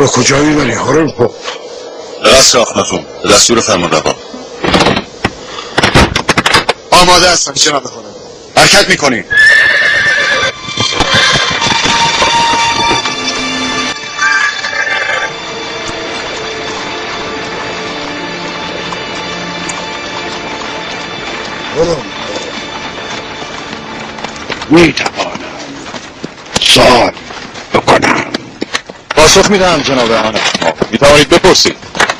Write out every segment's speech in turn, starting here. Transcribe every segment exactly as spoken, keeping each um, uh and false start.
کجا میبری هارون خوب؟ به قصر آخناتون، به دستور فرمانروا. آماده هستم جناب خودم. حرکت میکنی. میتوانم سوال بکنم؟ پاسخ میدهم جناب آنها. میتوانید بپرسید.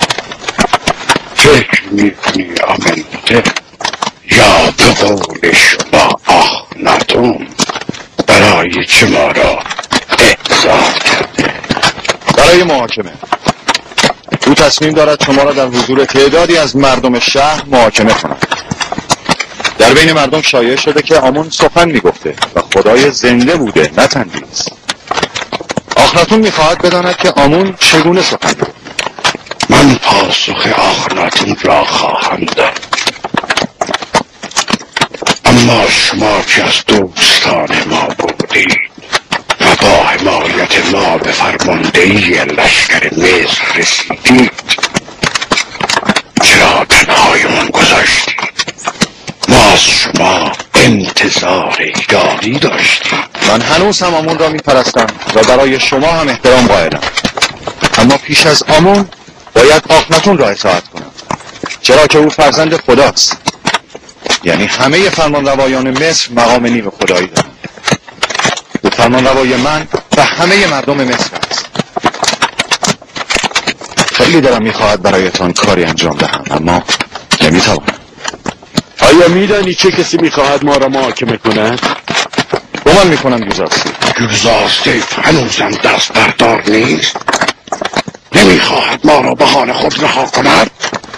فکر میکنی آمنده یا به قول شما آخناتون برای چه ما را احضار کرده؟ برای محاکمه. او تصمیم دارد شما را در حضور تعدادی از مردم شهر محاکمه کند. در بین مردم شایع شده که آمون سخن میگفته و خدای زنده بوده نه تندیس. آخناتون میخواهد بداند که آمون چگونه سخن گفت. من پاسخ آخناتون را خواهم داد، اما شما که از دوستان ما بودید و با حمایت ما به فرماندهی لشکر مصر رسیدید، چرا تنهایمان گذاشتید؟ ما از شما انتظار یاری داشتیم. من هنوز هم آمون را میپرستم و برای شما هم احترام قائلم، اما پیش از آمون باید آخناتون را اطاعت کنم، چرا که او فرزند خداست. یعنی همه فرمانروایان مصر مقام نیو خدایی دارند. او فرمانروای من و همه مردم مصر است. خیلی دلم میخواهد برایتان کاری انجام دهم، اما نمیتوانم. آیا میدانی چه کسی میخواهد ما را محاکمه کند؟ گمان میکنم گوزاستی. گوزاستی هنوزم دست بردار نیست؟ نمیخواهد ما را به حال خود رها کند؟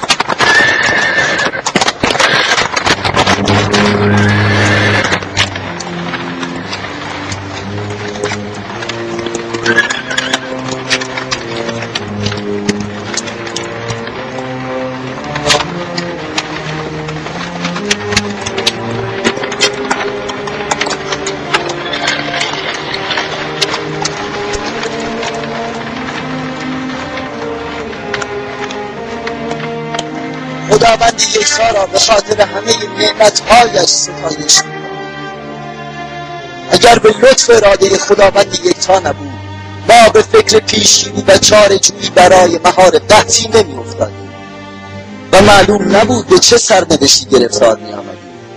خداوند یکتا را به خاطر همه نعمت‌هایش ستایش می‌کنم. اگر به لطف اراده خداوند یکتا نبود، ما به فکر پیشینی و چاره‌جویی برای مهار قحطی نمی‌افتادیم و معلوم نبود به چه سرنوشتی گرفتار می‌آمدیم.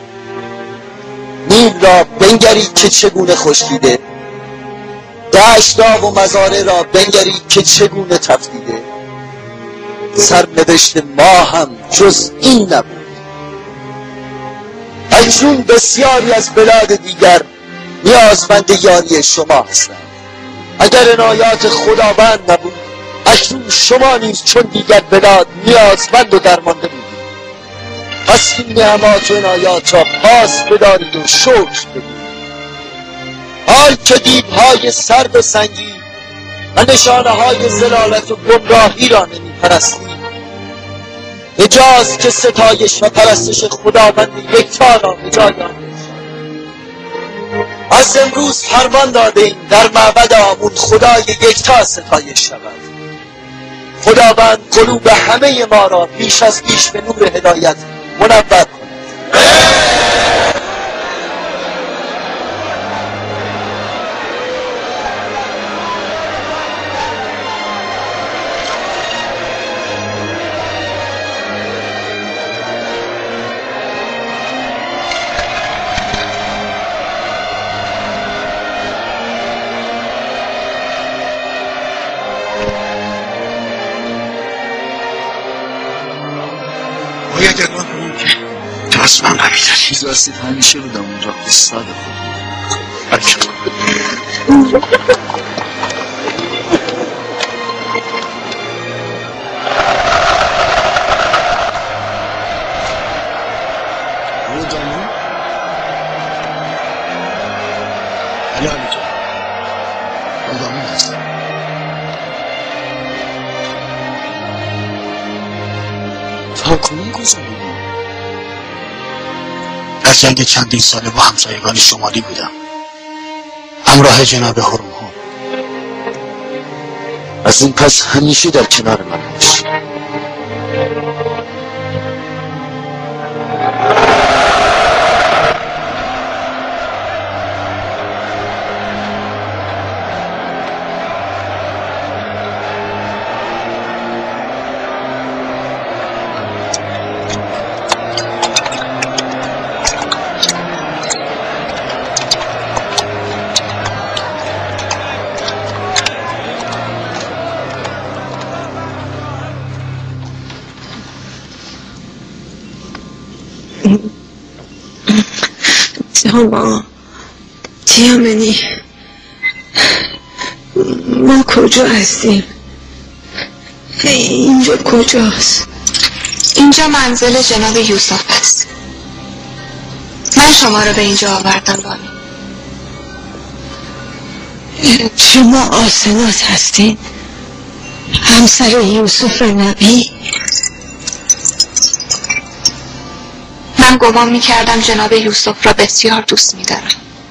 نیل را بنگرید که چگونه خشکیده، دشت‌ها و مزارع را بنگرید که چگونه تفدیده. سرنوشت ما هم جز این نبود. اکنون بسیاری از بلاد دیگر نیازمند یاری شما هستند. اگر عنایات خداوند نبود، اکنون شما نیز چون دیگر بلاد نیازمند و درمانده بودید. پس این نعمات و عنایات را پاس بدارید و شکر بدید. حال که دیوهای سرد و سنگین و نشانه های زلالت و گمراهی را نمی پرستید، اجاز که ستایش و پرستش خداوند یکتا را به جای آورید. از امروز فرمان داده ایم در معبد آمون خدای یکتا ستایش شود. خداوند قلوب همه ما را پیش از پیش به نور هدایت منور کند. باید اقنام کنیم که تو از من قوی داری. چیز هستید همیشه بودم اونجا استاد خود. علی علی جان آدمی هست. تا کنون کجا بودم؟ در جنگ چندین ساله با همسایگان شمالی بودم، همراه جناب هرمها. از این پس همیشه در کنار من باش. تاما تیامنی ما کجا هستیم؟ اینجا کجاست؟ اینجا منزل جناب یوسف است. من شما رو به اینجا آوردم بانی. شما آسنات هستین؟ همسر یوسف نبی؟ من گمان می‌کردم جناب یوسف را بسیار دوست می‌دارم،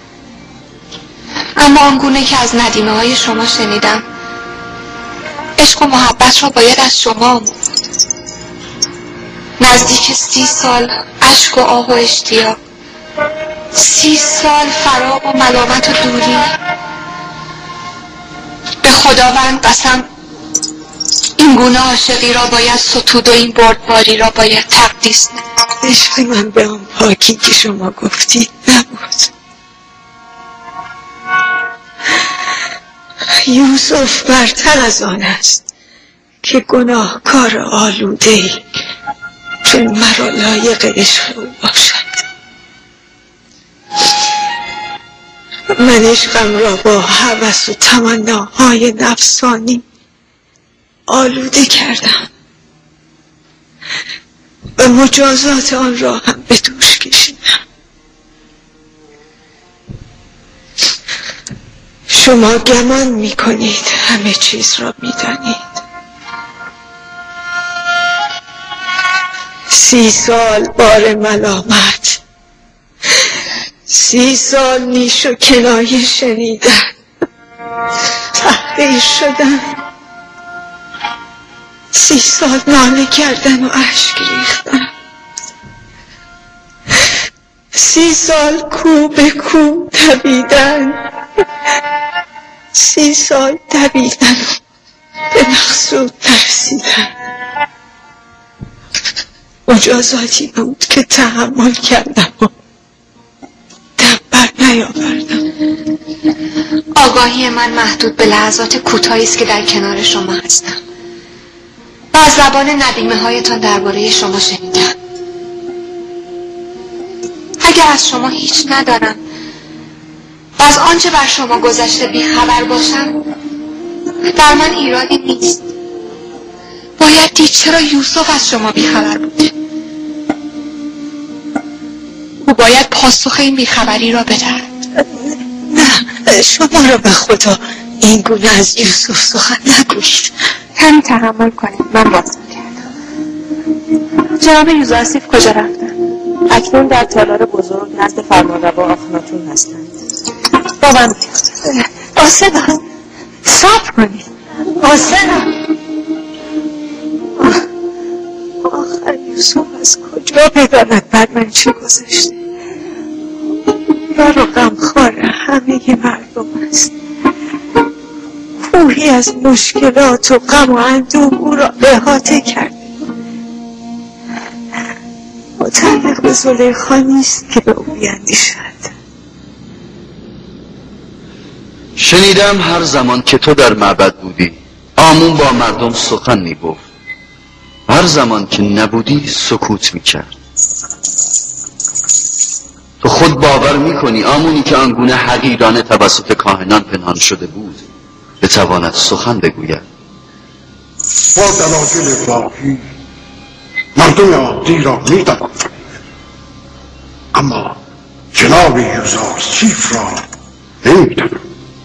اما آنگونه که از ندیمه های شما شنیدم عشق و محبت را باید از شما آموخت. نزدیک سی سال اشک و آه و اشتیاق، سی سال فراق و ملامت و دوری. به خداوند قسم این گونه عاشقی را باید ستود و این بردباری را باید تقدیس نمود. عشق من به آن پاکی که شما گفتید نبود. یوسف برتر از آن است که گناهکار آلوده‌ای چون مرا لایق عشق او باشد. من عشقم را با هوس و تمناهای نفسانی آلوده کردم و مجازات آن را هم به دوش کشیدم. شما گمان می کنید همه چیز را می دانید. سی سال بار ملامت، سی سال نیش و کنایه شنیدن، تحقیر شدن، سی سال ناله کردن و اشک ریختن، سی سال کو به کو دویدن، سی سال دویدن و به مقصود نرسیدن. مجازاتی بود که تحمل کردم و دم بر نیاوردم. آگاهی من محدود به لحظات کوتاهی است که در کنار شما هستم و از زبان ندیمه هایتان درباره شما شنیدم. اگر از شما هیچ ندارم و از آنچه بر شما گذشته بیخبر باشم، در من ایرادی نیست. باید دید چرا یوسف از شما بیخبر بوده. او باید پاسخ این بیخبری را بدهد. نه، شما را به خدا این گونه از یوسف سخن نگویید. کمی تحمل کنید، من بازم کردم. جناب یوزرسیف کجا رفتن؟ اکنون در تالار بزرگ نزد فرمانروا آخناتون هستند. با من بیاید. آسنا صبر کنید. آسنا آخر یوسف از کجا بداند بر من چه گذشته؟ یار و غمخوار همه مردم است. کوهی از مشکلات و غم و اندوه او را احاطه کرده. متعلق به زلیخا نیست که به او بیندیشد. شنیدم هر زمان که تو در معبد بودی آمون با مردم سخن می گفت، هر زمان که نبودی سکوت می کرد. تو خود باور می کنی آمونی که آنگونه حقیرانه توسط کاهنان پنهان شده بود بتواند سخن بگوید؟ با دلایل واقعی مردم عادی را می توان فهمید، اما جناب یوزرسیف را نمی دانم.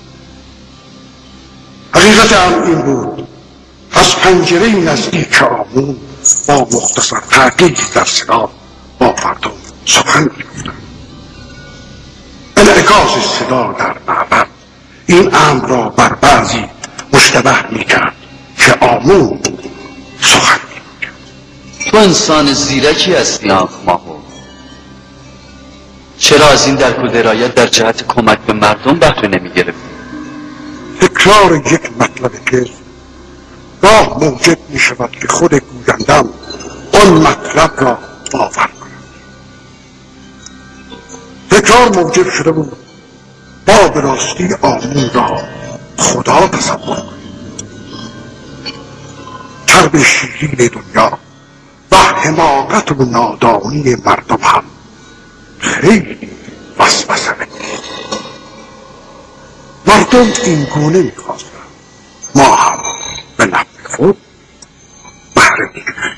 حقیقت هم این بود از پنجره نزدیک آمون با مختصر تحقیق در صدا با مردم سخن می گفتم. انعکاس صدا در معبد این امر را بر بعضی مشتبه می کرد آمون سخن میگویم. تو انسان زیرکی هستی آنخ ماهو. چرا از این درک و درایت در جهت کمک به مردم بهره نمیگرفتی؟ تکرار یک مطلب که گاه موجب می شود که خود گویندم آن مطلب را باور کند. تکرار موجب شده بود با به راستی آمون را خدا تصور کند. چرب شیرین دنیا و حماقت و نادانی مردم هم خیلی وسوسه می‌کنند. مردم این گونه می‌خواستند، ما هم به نفع خود بهره می‌گیریم.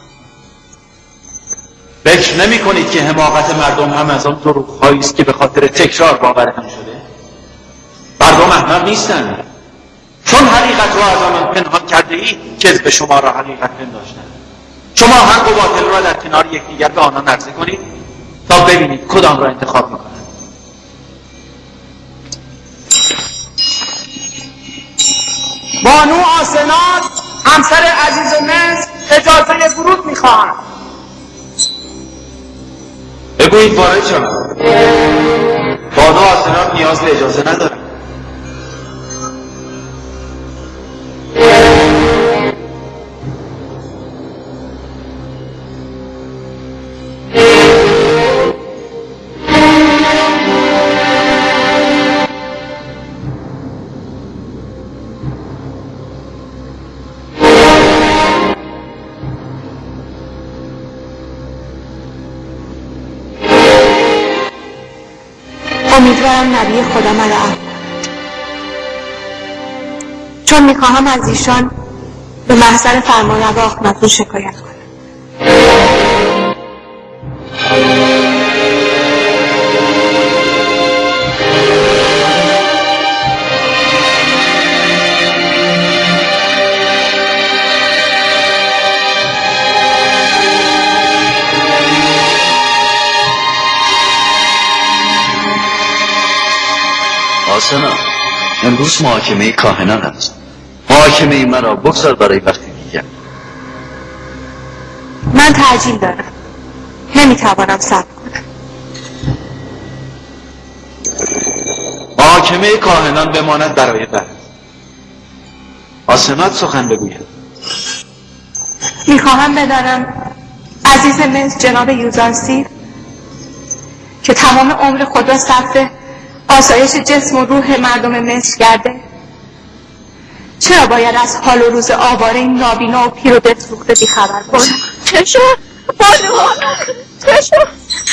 فکر نمی کنید که حماقت مردم هم از آن دروغ‌هایی است که به خاطر تکرار باورهم شده؟ مردم احمق نیستند، چون حقیقت را از آنان پنهان کرده اید کذب شما را حقیقت پنداشتند. شما حق و باطل را در کنار یکدیگر به آنان عرضه کنید تا ببینید کدام را انتخاب میکنند. بانو آسنات همسر عزیز مصر اجازه ورود میخواهند. بگویید وارد شوند. بانو آسنات نیاز به اجازه ندارد. امیدوارم نبی خدا مرا عفو کند، چون میخواهم از ایشان به محضر فرمانروا آخناتون شکایت کنم. آسنا، امروز محاکمه کاهنان است. محاکمه مرا بگذار برای وقتی دیگر. من تعجیل دارم، نمیتوانم صبر کنم. محاکمه کاهنان بماند برای بعد. آسنات سخن بگوید. میخواهم بدانم عزیز مصر جناب یوزارسیف که تمام عمر خود را صرف آسایش جسم و روح مردم مصر کرده، چرا باید از حال و روز آواره این نابینا و پیر و دلسوخته بیخبر کنم؟ چه شد؟ بانوان چه شد؟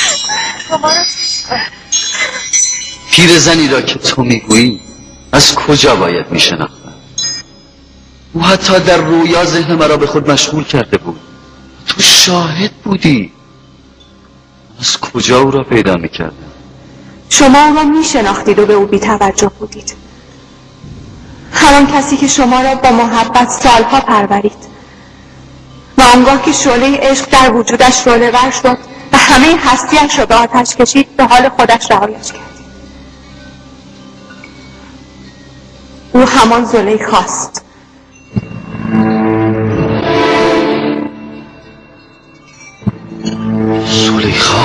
پیر زنی را که تو میگویی از کجا باید میشناختم؟ او حتی در رویا ذهن مرا به خود مشغول کرده بود. تو شاهد بودی. از کجا او را پیدا میکردم؟ شما او را میشناختید و به او بی توجه بودید. همان کسی که شما را با محبت سالها پرورید و آنگاه که شعله عشق در وجودش روله‌ور شد و همه هستیش را به آتش کشید به حال خودش رهایش کرد. او همان زلیخاست. زلیخا؟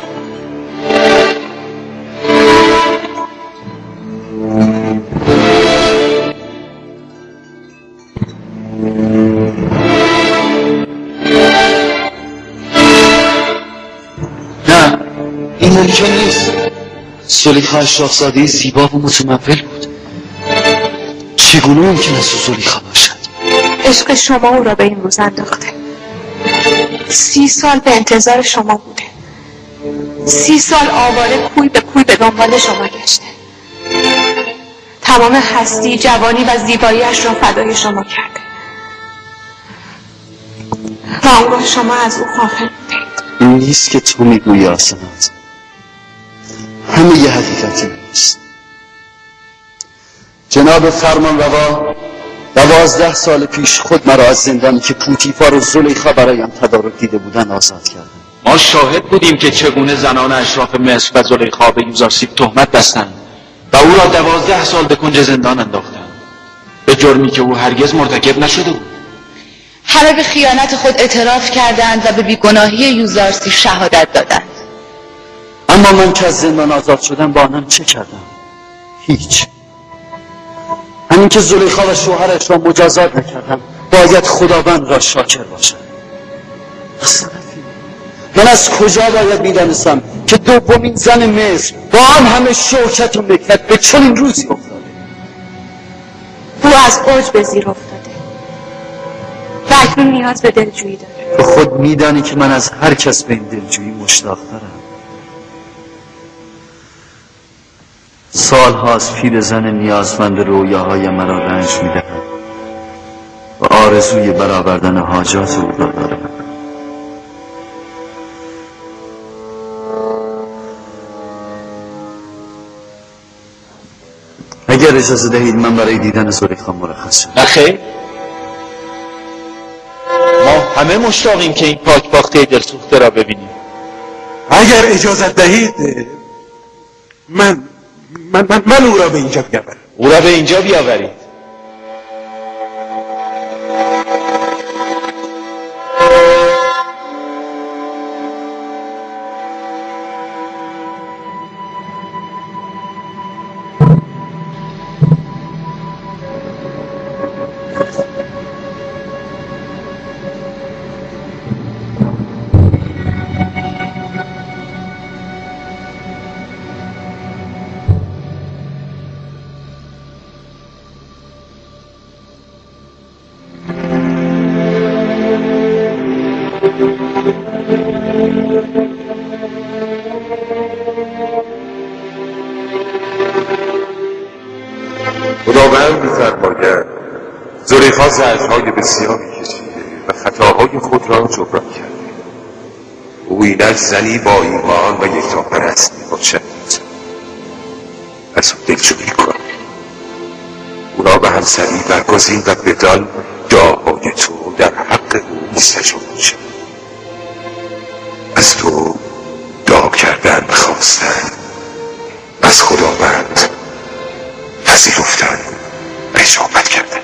نه، این ممکن نیست. زلیخا شاهزاده زیبا و متمول بود. چگونه ممکن است زلیخا باشد؟ عشق شما او را به این روز انداخته. سی سال به انتظار شما بوده. سی سال آواره کوی به کوی به دنبال شما گشته. تمام هستی، جوانی و زیباییش را فدای شما کرده. و آنگاه شما از او غافل بودید. این نیست که تو میگویی آسنات. همه یه حقیقتی نیست. جناب فرمانروا دوازده سال پیش خود مرا از زندانی که پوتیفار و زلیخا برایم تدارک دیده بودن آزاد کردند. ما شاهد بودیم که چگونه زنان اشراف مصر و زلیخا به یوزارسیف تهمت بستند و او را دوازده سال به کنج زندان انداختند. به جرمی که او هرگز مرتکب نشده بود. همه به خیانت خود اعتراف کردند و به بیگناهی یوزارسی شهادت دادند. اما من که از زندان آزاد شدم با آنم چه کردم؟ هیچ. همین که زلیخا و شوهرش را مجازات نکردم باید خداوند را شاکر باشم. من از کجا باید میدانستم که دومین زن مصر با آن همه شوکت و نکبت به چنین روزی افتاده؟ او از اوج به زیر افتاده و اکنون نیاز به دلجویی داره. تو خود میدانی که من از هر کس به این دلجویی مشتاق دارم. سال هاست پیرزن نیازمند رویاهای مرا رنج میدهد و آرزوی برآوردن حاجات او را دارم. اگر اجازه دهید من برای دیدن زلیخا مرخص شدم. نخیر، ما همه مشتاقیم که این پاک باخته دلسوخته را ببینیم. اگر اجازه دهید من من من, من او را به اینجا بیاورم. او را به اینجا بیاورید. خداوند می‌فرماید زلیخا زجرهای بسیاری کشیده و خطاهای خود را جبران کرده. او اینک زنی با ایمان و یکتاپرست میباشد. از او دلجویی کن، او را به همسری برگزین و بدان دعاهای تو در حق او مستجاب شد. از تو دعا کردن و خواستن، از خداوند پذیرفتن و اجابت کردن.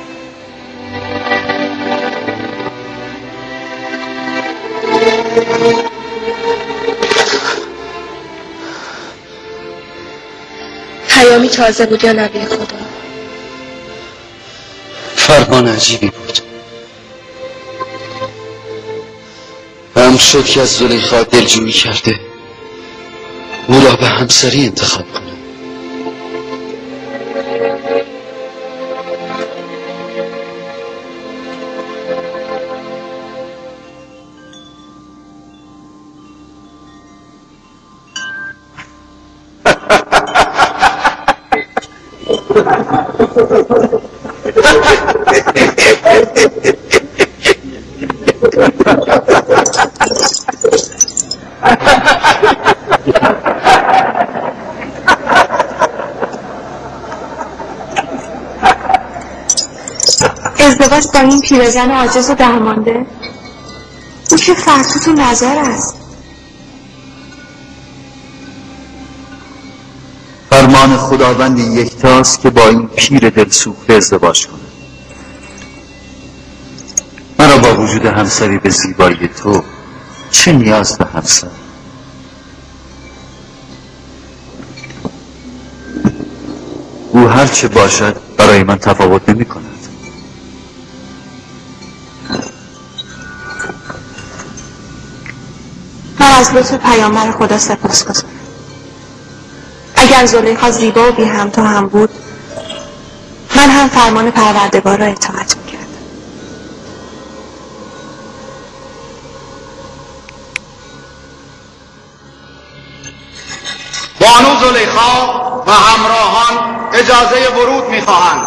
پیامی تازه بود یا نبی خدا؟ فرمان عجیبی بود. هم شد که از زلیخا دلجویی کرده او را به همسری انتخاب کنه. ازدواج با این پیرزن عاجز و درمانده؟ او که فرتوت و نظر است. فرمان خداوند یکتاست که با این پیر دلسوخته ازدواج کنه. مرا با وجود همسری به زیبایی تو چه نیاز به همسر؟ او هر چه باشد برای من تفاوت نمی کند. من از لطف پیامبر خدا سپاسگزارم. اگر زلیخا زیبا و بی همتا هم بود، من هم فرمان پروردگار را اطاعت میکردم. بانو زلیخا و همراهان اجازه ورود میخواهند.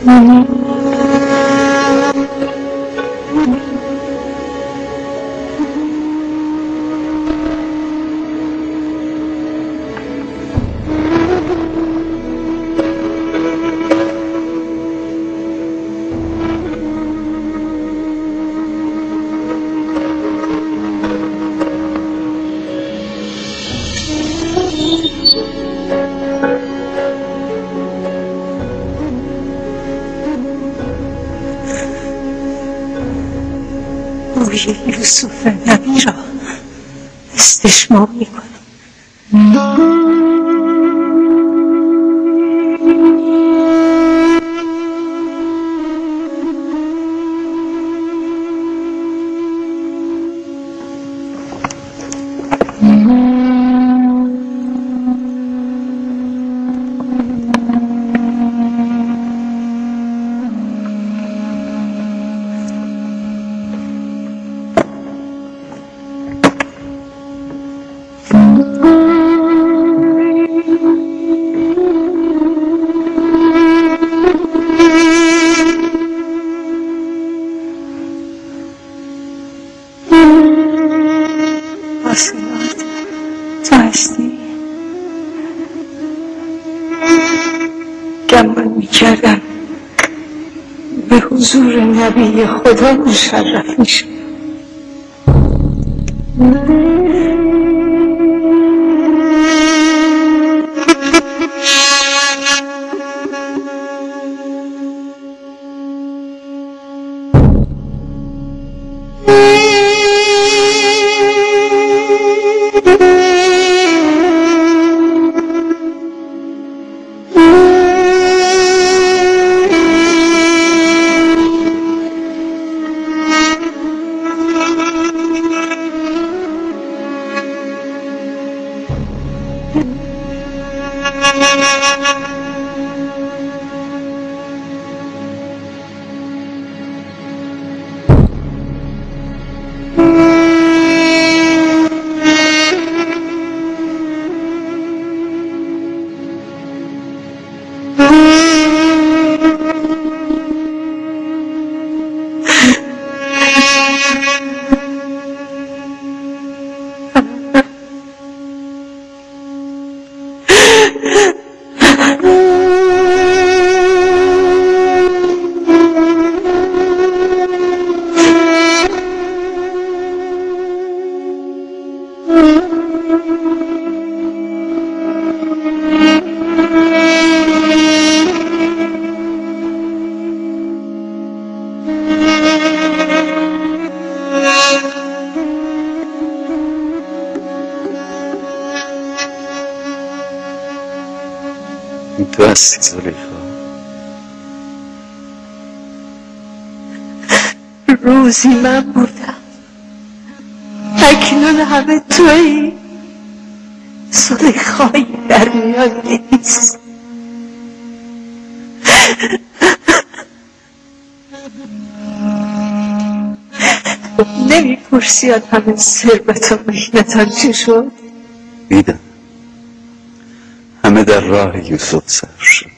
روی یوسف نبی را استشمام می کنم. گمان می کردم به حضور نبی خدا مشرف می شد. تو هستی زلیخا؟ روزی من بودم، اکنون همه تویی. زلیخایی در میان نیست. نمیپرسی از همه ثروت و محنتان چه شد؟ دیدم همه در راه یوسف صرف شد.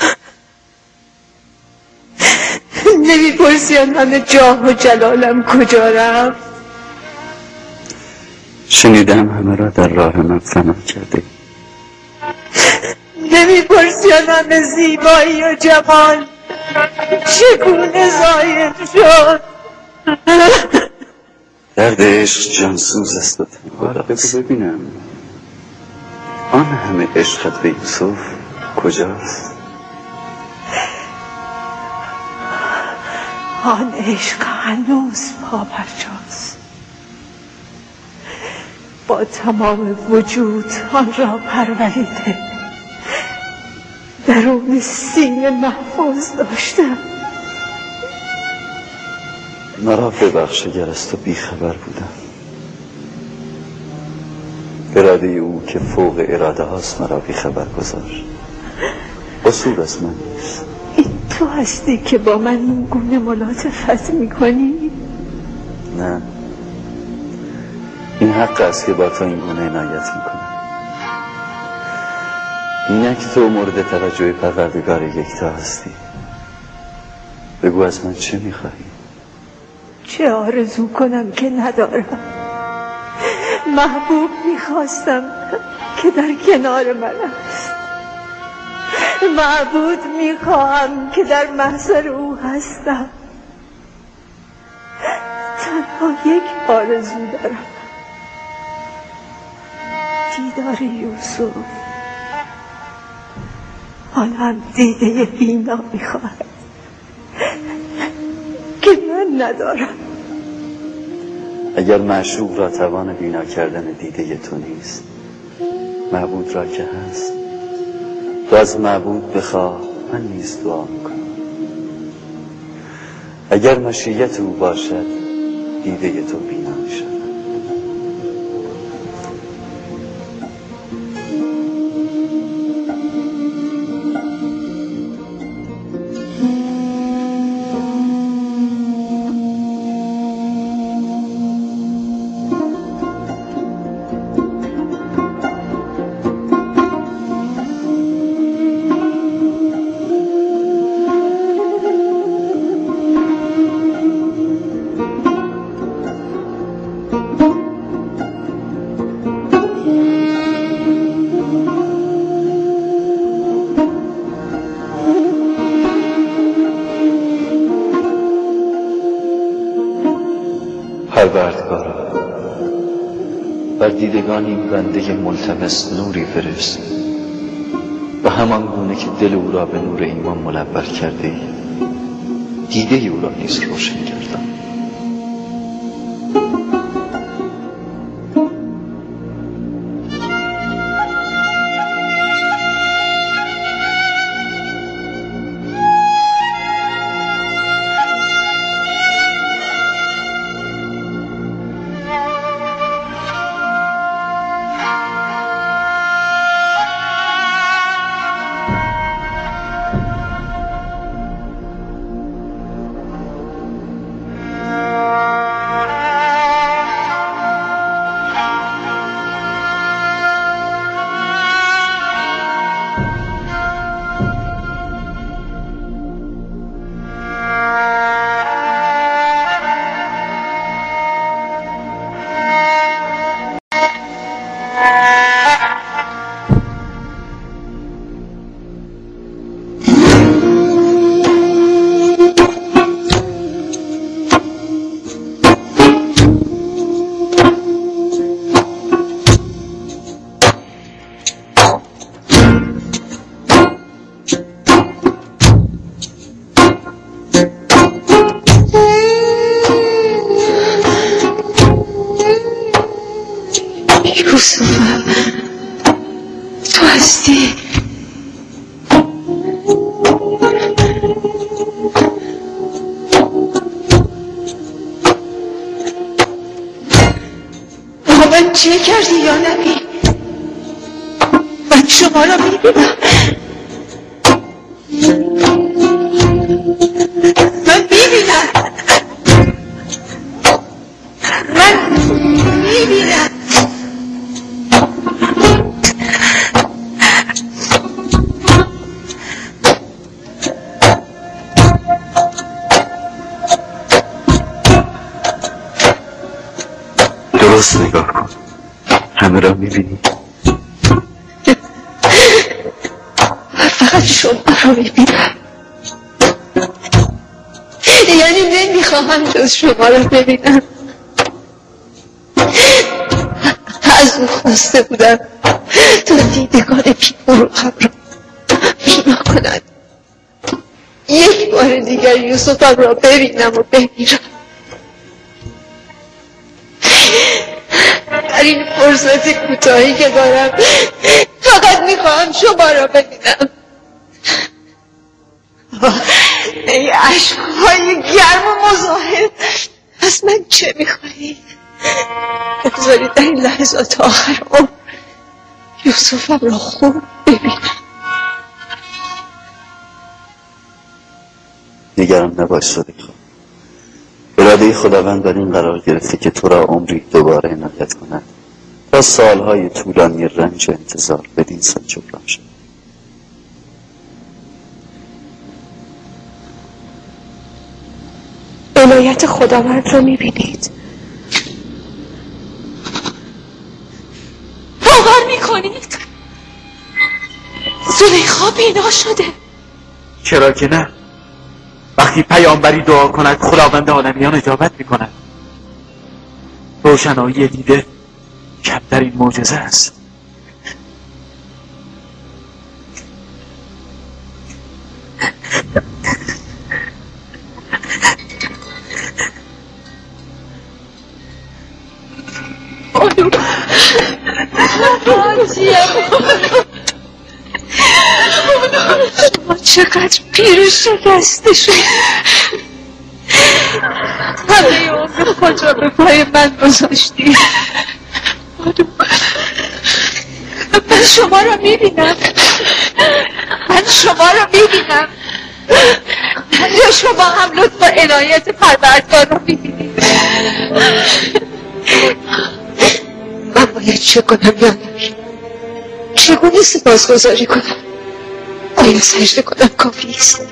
نمیپرسی از همه جاه و جلالم کجا رفت؟ شنیدم همه را در راه من فنا کرده. نمیپرسی از همه زیبایی و جمال چگونه زاید شد؟ درد عشق جانسوز است و تنها است. ببینم آن همه عشقت به یوسف کجاست؟ آن عشق هنوز پابرجاست. با تمام وجود آن را پروریده درون سینه محفوظ داشتم. مرا ببخش اگر از تو بیخبر بودم. اراده او که فوق اراده هاست مرا بیخبر گذاشت. قصور از من نیست. این تو هستی که با من این گونه ملاطفت میکنی؟ نه، این حق است که با تو این گونه عنایت میکنم. اینک تو مورد توجه پروردگار یکتا هستی. بگو از من چه میخوایی؟ چه آرزو کنم که ندارم. محبوب میخواستم که در کنار من است. معبود میخواهم که در محضر او هستم. تنها یک آرزو دارم، دیدار یوسف. حالا هم دیده بینا میخواهد که من ندارم. اگر معشوق را توان بینا کردن دیده تو نیست، معبود را که هست، تو از معبود بخواه، من نیز دعا میکنم. اگر مشیت او باشد، دیده تو بینا میشد. پروردگارا، بر دیدگان این بنده ملتمس نوری فرست و همان گونه که دل او را به نور ایمان منور کرده ای، دیده او را نیز روشن گردان. تو هستی؟ با من چه کردی یا نبی؟ من شما را میبینم، من میبینم، من میبینم. درست نگاه کن، همه را میبینی. فقط شما را میبینم، یعنی نمیخواهم جز شما را ببینم. از او خواسته بودم تا دیدگان بی‌فروغم را بینا کند، یک بار دیگر یوسفم را ببینم و بمیرم. در این فرصت کوتاهی که دارم فقط میخواهم شما را ببینم. ای عشقهای گرم و مزاحم، از من چه میخواهید؟ بگذارید در این لحظات آخر عمر یوسفم را خوب ببینم. نگران نباش صدیقا، اراده خداوند بر این قرار گرفته که تو را عمری دوباره عنایت کند تا سالهای طولانی رنج و انتظار بدین سان جبران شد. عنایت خداوند رو میبینید؟ باور میکنید زلیخا بینا شده؟ چرا که نه؟ وقتی پیامبری دعا کند خداوند عالمیان اجابت میکند. روشنایی دیده کمترین معجزه است. شما چقدر پیر شکسته شد. همه عمر خود را به پای من گذاشتی. من شما را میبینم، من شما را میبینم. یا شما هم لطف و عنایت پروردگار را میبینید. من باید چه کنم یا چگونه سپاسگزاری کنم؟ آیا سجده کنم کافی است؟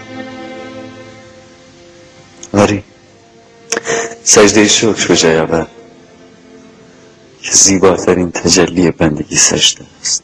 آری، سجده شکر به جای آور که زیباترین تجلی بندگی سجده است.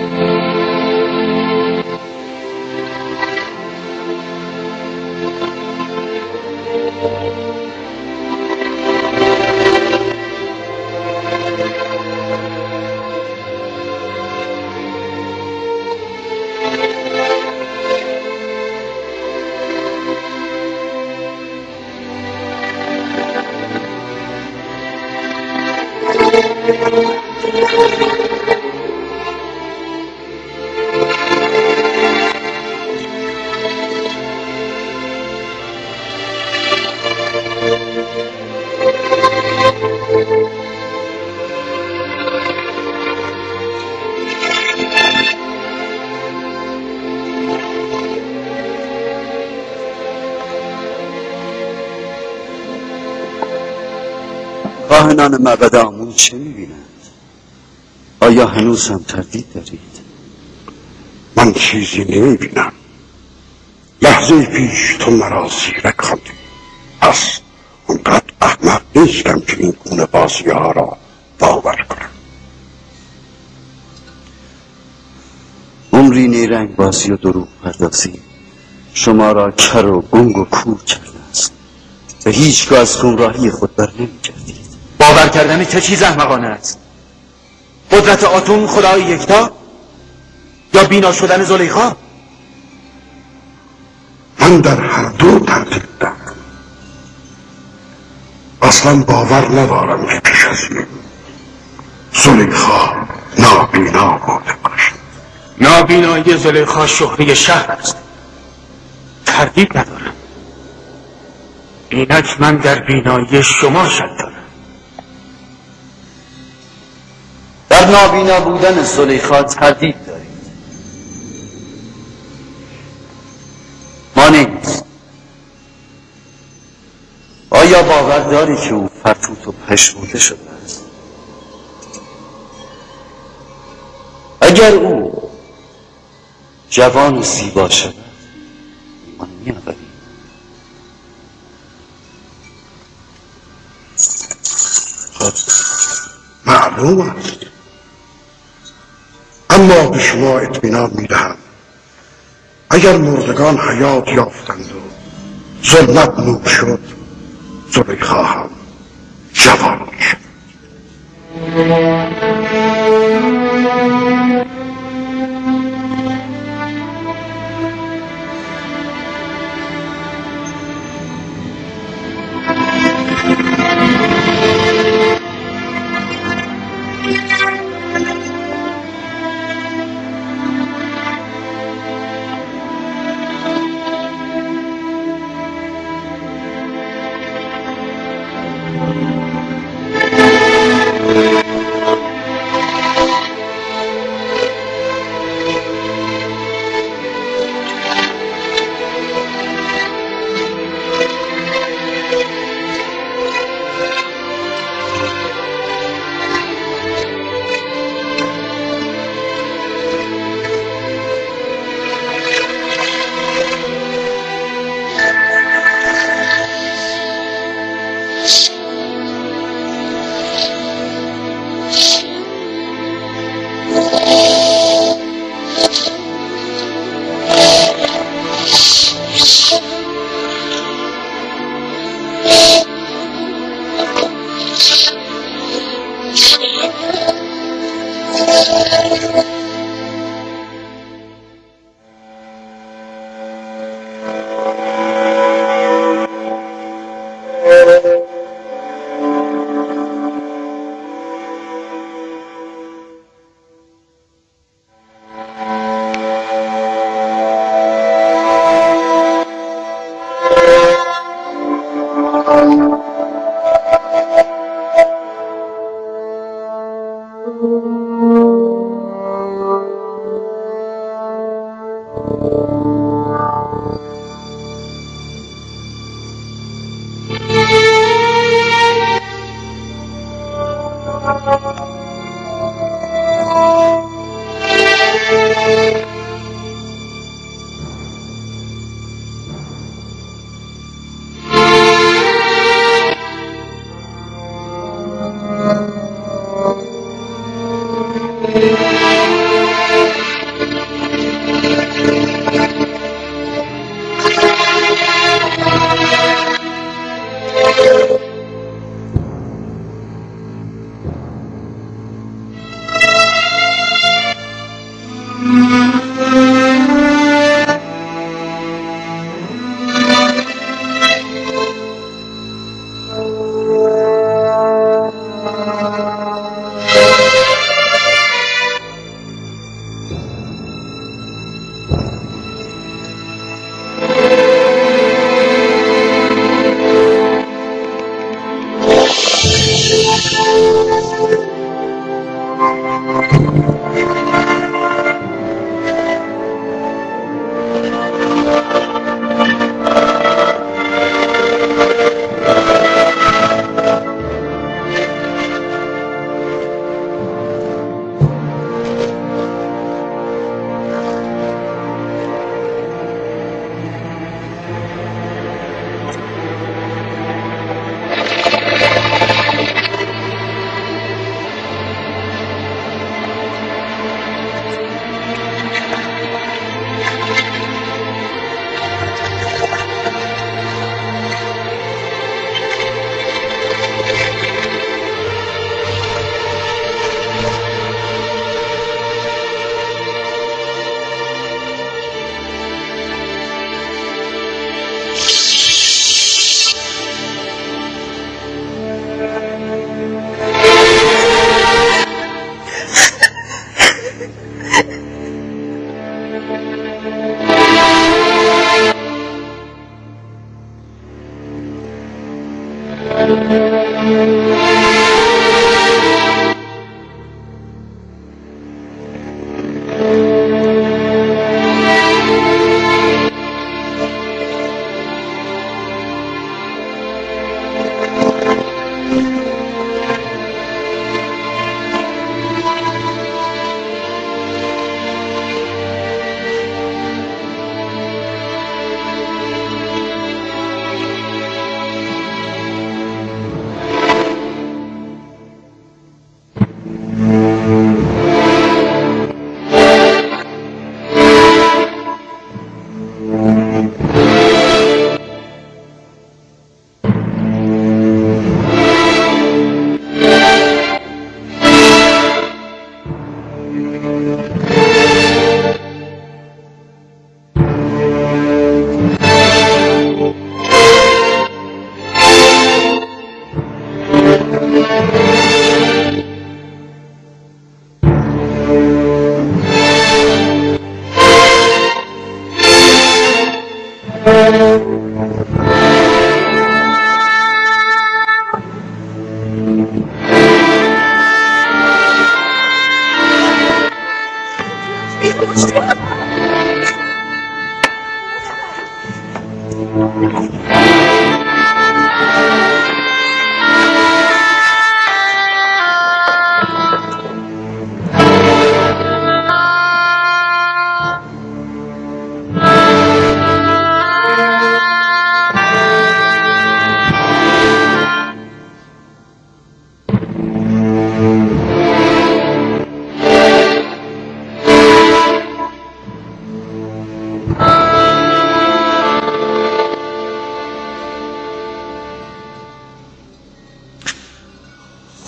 کاهنان معبد آمون چه میبینند؟ آیا هنوز هم تردید دارید؟ من چیزی نمیبینم. لحظه پیش تو مرا زیرک خواندی، پس اونقدر احمق نیستم که این گونه بازی ها را باور کنم. عمری نیرنگ بازی و دروغ پردازی شما را کر و گنگ و کور کرده است و هیچگاه از گمراهی خود بر نمیگردید. باور کردن چه چیز احمقانه است؟ قدرت آتون، خدای یکتا، یا بینا شدن زلیخا؟ من در هر دو تردیدم. اصلا باور ندارم که پیش از این زلیخا نابینا بوده باشد. نابینایی زلیخا شهره شهر است، تردید ندارم. اینک من در بینایی شما شک دارم. در نابینا بودن زلیخا تردید دارید. مانع نیست. آیا باور داری که او فرتوت و پشمرده شده است؟ اگر او جوان و زیبا شود ایمان می‌آوریم. معلوم است، اما به شما اطمینان میدهم اگر مردگان حیات یافتند و ظلمت نور شد، زلیخا هم جوان میشد.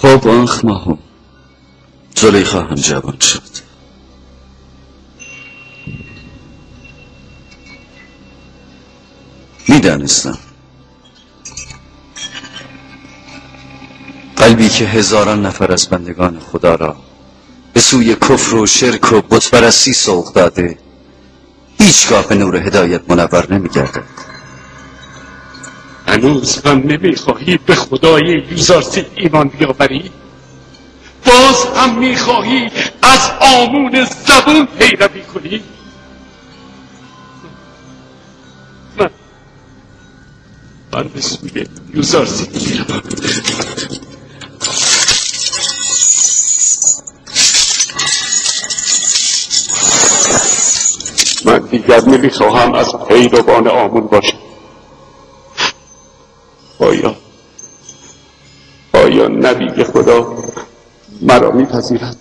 خب آنخ ماهو زلیخا هم جوان شد. میدانستم قلبی که هزاران نفر از بندگان خدا را به سوی کفر و شرک و بتپرستی سوق داده هیچگاه به نور هدایت منور نمیگردد. هنوز هم نمیخواهی به خدای یوزارسیل ایمان بیاوری؟ باز هم میخواهی از آمون زبون پیروی کنی؟ من من به سوی یوزارسیل میروم. من دیگر نمیخواهم از پیروان آمون باشم. آیا آیا نبی خدا مرا میپذیرد؟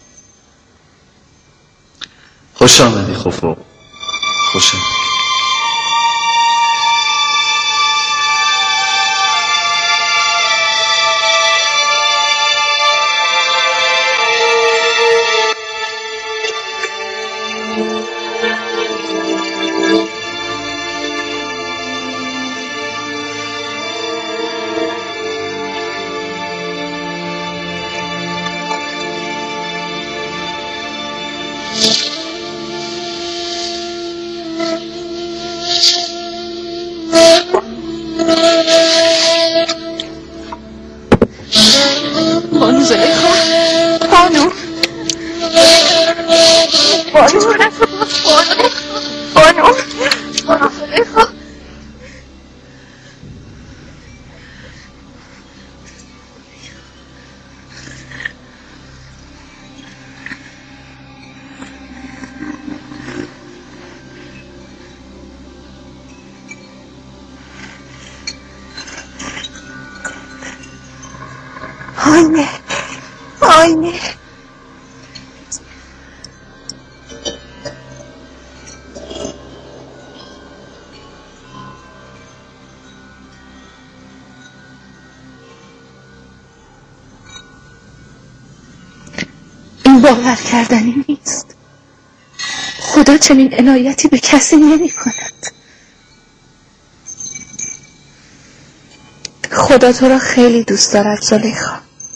خوش آمدی خفو، خوش آمدی. بانو زلیخا، بانو بانو بانو بانو بانو زلیخا. آینه آینه این باور کردنی نیست. خدا چنین عنایتی به کسی نمی کند. خدا تو را خیلی دوست دارد زلیخا.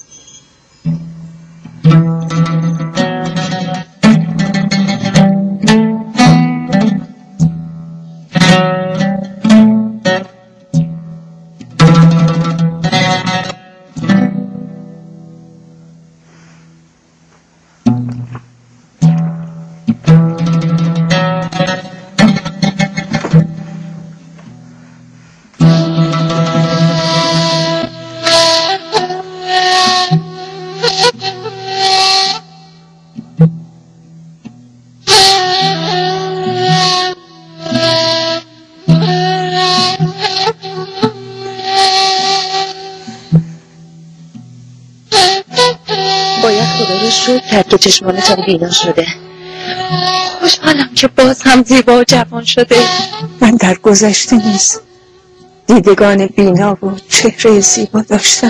کرد که چشمانتان بینا شده. خوشحالم که باز هم زیبا و جوان شده. من در گذشته نیز دیدگان بینا و چهره زیبا داشتم،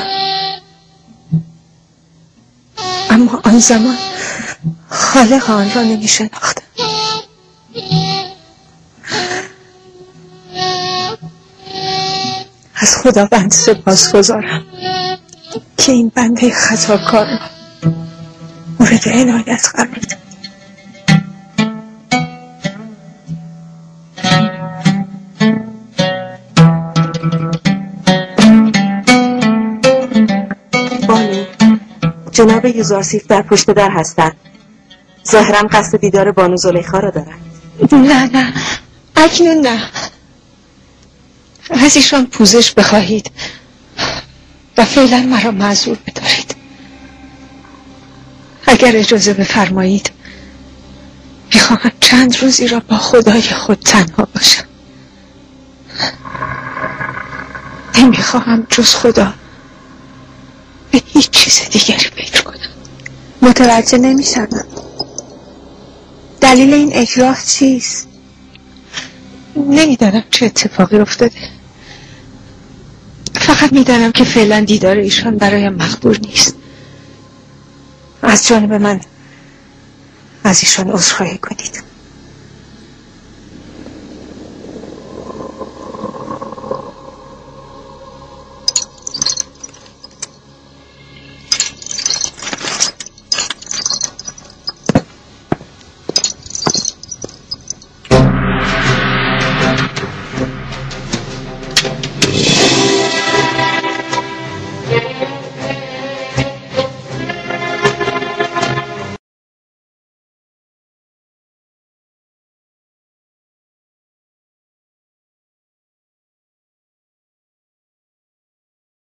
اما آن زمان خالق آن را نمی شناختم. از خداوند سپاس گذارم که این بنده خطاکار را مورد عنایت قرار داد. بانو، جناب یوزارسیف در پشت در هستند. ظاهرا قصد دیدار بانو زلیخا را دارند. نه نه، اکنون نه. از ایشان پوزش بخواهید و فعلا مرا معذور بدارید. اگر اجازه بفرمایید میخواهم چند روزی را با خدای خود تنها باشم. نمیخواهم جز خدا به هیچ چیز دیگری فکر کنم. متوجه نمیشم. دلیل این اکراه چیست؟ نمیدانم چه اتفاقی افتاده. فقط میدانم که فعلا دیدار ایشان برایم مقدور نیست. از جانب من از ایشان عذرخواهی کنید.